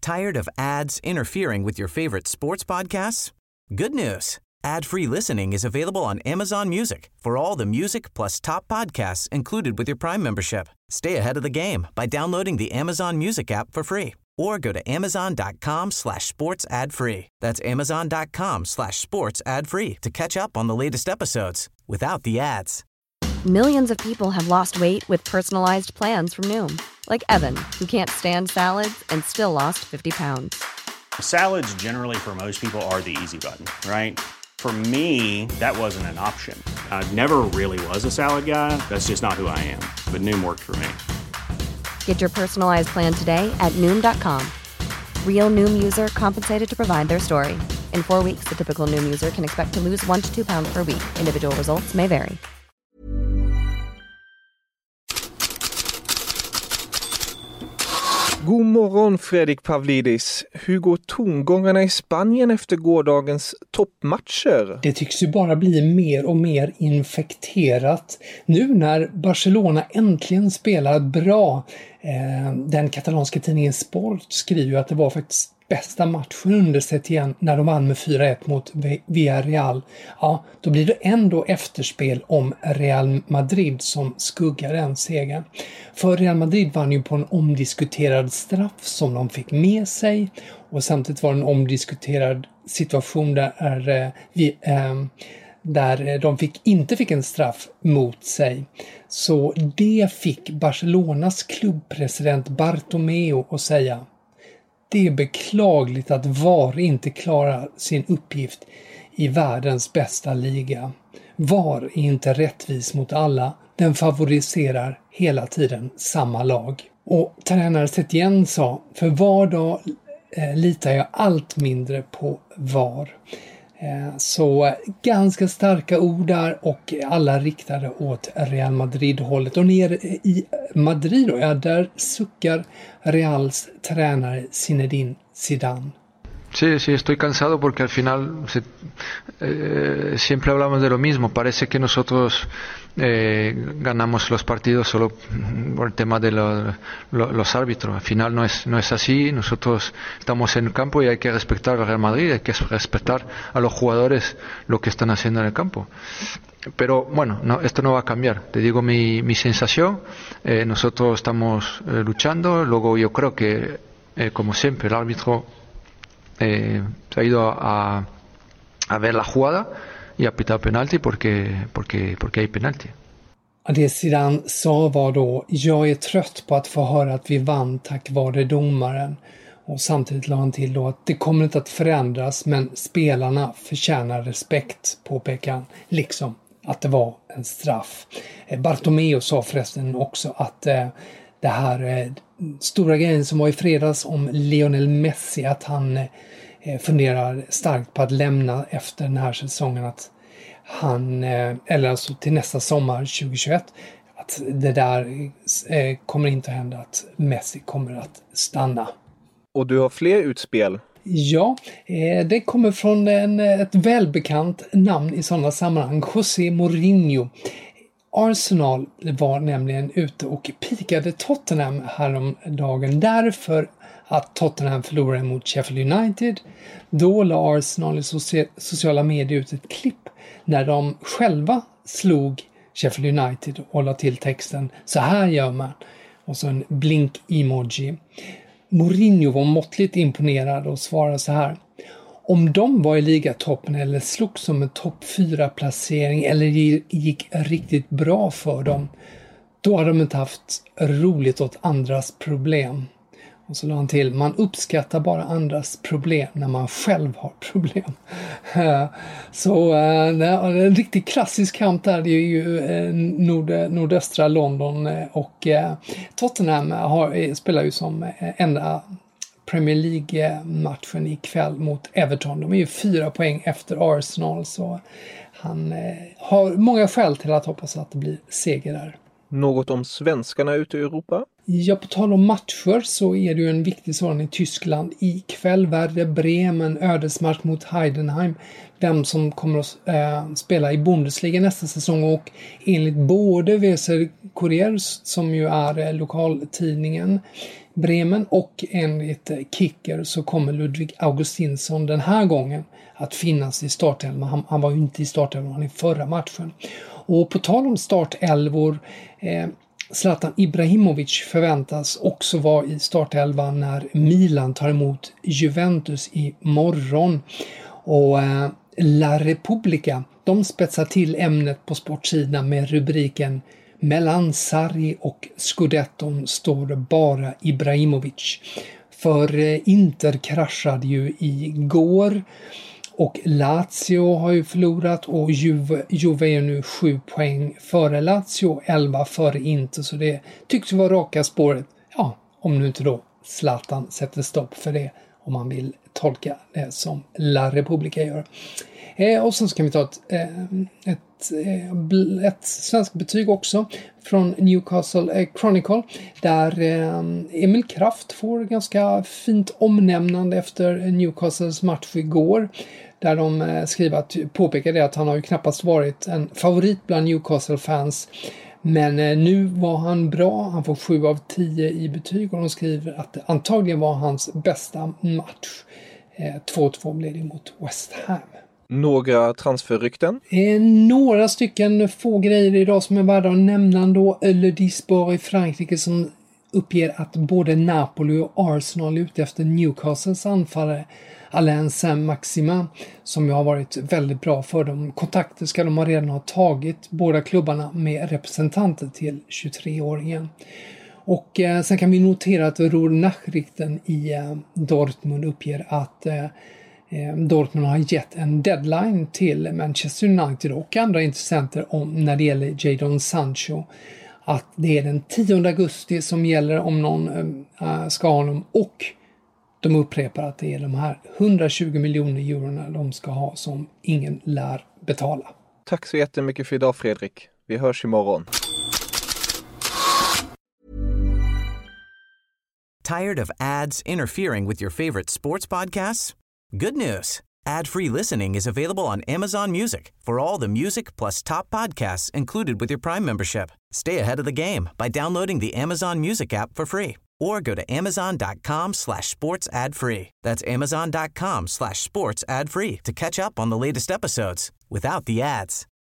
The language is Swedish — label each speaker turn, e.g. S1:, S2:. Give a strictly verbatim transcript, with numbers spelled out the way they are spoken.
S1: Tired of ads interfering with your favorite sports podcasts? Good news. Ad-free listening is available on Amazon Music for all the music plus top podcasts included with your Prime membership. Stay ahead of the game by downloading the Amazon Music app for free or go to amazon.com slash sports ad free. That's amazon.com slash sports ad free to catch up on the latest episodes without the ads.
S2: Millions of people have lost weight with personalized plans from Noom. Like Evan, who can't stand salads and still lost fifty pounds.
S3: Salads generally for most people are the easy button, right? For me, that wasn't an option. I never really was a salad guy. That's just not who I am. But Noom worked for me.
S2: Get your personalized plan today at noom dot com. Real Noom user compensated to provide their story. In four weeks, the typical Noom user can expect to lose one to two pounds per week. Individual results may vary.
S4: God morgon Fredrik Pavlidis. Hur går tongångarna i Spanien efter gårdagens toppmatcher?
S5: Det tycks ju bara bli mer och mer infekterat nu när Barcelona äntligen spelar bra. Den katalanska tidningen Sport skriver att det var faktiskt bästa matchen under Setien när de vann med fyra ett mot Villarreal. Ja, då blir det ändå efterspel om Real Madrid som skuggar den segern. För Real Madrid vann ju på en omdiskuterad straff som de fick med sig och samtidigt var det en omdiskuterad situation där eh, vi... Eh, där de fick, inte fick en straff mot sig. Så det fick Barcelonas klubbpresident Bartomeu att säga: det är beklagligt att V A R inte klarar sin uppgift i världens bästa liga. V A R är inte rättvis mot alla. Den favoriserar hela tiden samma lag. Och tränare Setien sa: för var dag eh, litar jag allt mindre på V A R. Så ganska starka ord där och alla riktade åt Real Madrid-hållet. Och nere i Madrid då, ja, där suckar Reals tränare Zinedine Zidane.
S6: Sí, sí, estoy cansado porque al final se, eh, siempre hablamos de lo mismo. Parece que nosotros eh, ganamos los partidos solo por el tema de lo, lo, los árbitros. Al final no es, no es así. Nosotros estamos en el campo y hay que respetar al Real Madrid, hay que respetar a los jugadores lo que están haciendo en el campo. Pero bueno, no, esto no va a cambiar. Te digo mi, mi sensación. Eh, nosotros estamos eh, luchando. Luego yo creo que, eh, como siempre, el árbitro Eh, se ha ido a, a ver la jugada y ha pitado penalti porque, porque, porque hay penalti.
S5: Det Zidane sa var då: jag är trött på att få höra att vi vann tack vare domaren. Och samtidigt la han till då att det kommer inte att förändras, men spelarna förtjänar respekt, påpekar han, liksom att det var en straff. Bartomeu sa förresten också att eh, det här eh, stora grejen som var i fredags om Lionel Messi, att han eh, funderar starkt på att lämna efter den här säsongen, att han, eh, eller alltså till nästa sommar tjugohundratjugoett, att det där eh, kommer inte att hända, att Messi kommer att stanna.
S4: Och du har fler utspel?
S5: Ja, eh, det kommer från en, ett välbekant namn i sådana sammanhang, José Mourinho. Arsenal var nämligen ute och pikade Tottenham häromdagen därför att Tottenham förlorade mot Sheffield United. Då la Arsenal i sociala medier ut ett klipp när de själva slog Sheffield United och la till texten: så här gör man. Och så en blink-emoji. Mourinho var måttligt imponerad och svarade så här: om de var i ligatoppen eller slog som en topp fyra placering eller gick riktigt bra för dem, då hade de inte haft roligt åt andras problem. Och så la han till: man uppskattar bara andras problem när man själv har problem. Så en riktigt klassisk kamp där, det är ju nord, nordöstra London, och Tottenham har, spelar ju som enda Premier League-matchen ikväll mot Everton. De är ju fyra poäng efter Arsenal, så han eh, har många skäl till att hoppas att det blir seger där.
S4: Något om svenskarna ute i Europa?
S5: Ja, på tal om matcher så är det ju en viktig sådan i Tyskland. Ikväll Werder Bremen, ödesmatch mot Heidenheim. Vem som kommer att äh, spela i Bundesliga nästa säsong, och enligt både Weser Kurier, som ju är äh, lokaltidningen, Bremen, och enligt Kicker så kommer Ludvig Augustinsson den här gången att finnas i startelvan. Han, han var ju inte i startelvan i förra matchen. Och på tal om startelvor, eh, Zlatan Ibrahimovic förväntas också vara i startelvan när Milan tar emot Juventus i morgon. Och eh, La Repubblica, de spetsar till ämnet på sportsidan med rubriken "Mellan Sarri och Scudetton står bara Ibrahimovic". För eh, Inter kraschade ju igår. Och Lazio har ju förlorat och Juve, Juve är nu sju poäng före Lazio, elva före Inter. Så det tycks vara raka spåret. Ja, om nu inte då Zlatan sätter stopp för det, om man vill tolka det som La Repubblica gör. Eh, och sen ska vi ta ett, eh, ett, eh, ett svenskt betyg också från Newcastle eh, Chronicle, där eh, Emil Kraft får ganska fint omnämnande efter Newcastles match igår. Där de eh, skriver att, påpekar det att han har ju knappast varit en favorit bland Newcastle-fans. Men eh, nu var han bra, han får sju av tio i betyg, och de skriver att det antagligen var hans bästa match. Eh, två två blev det mot West Ham.
S4: Några transferrykten?
S5: Eh, några stycken få grejer idag som är värda att nämna då. Le Disport i Frankrike som uppger att både Napoli och Arsenal är ute efter Newcastles anfallare Alain Saint-Maximin, som ju har varit väldigt bra för dem. Kontakter ska de redan ha tagit, båda klubbarna, med representanter till tjugotre-åringen. Och eh, sen kan vi notera att Ruhr Nachrichten i eh, Dortmund uppger att eh, Dortmund har gett en deadline till Manchester United och andra intressenter om, när det gäller Jadon Sancho, att det är den tionde augusti som gäller om någon äh, ska ha honom, och de upprepar att det är de här hundratjugo miljoner eurona de ska ha som ingen lär betala.
S4: Tack så jättemycket för idag, Fredrik. Vi hörs imorgon.
S1: Tired of ads interfering with your favorite sports podcasts? Good news. Ad-free listening is available on Amazon Music for all the music plus top podcasts included with your Prime membership. Stay ahead of the game by downloading the Amazon Music app for free or go to amazon.com slash sports ad free. That's amazon.com slash sports ad free to catch up on the latest episodes without the ads.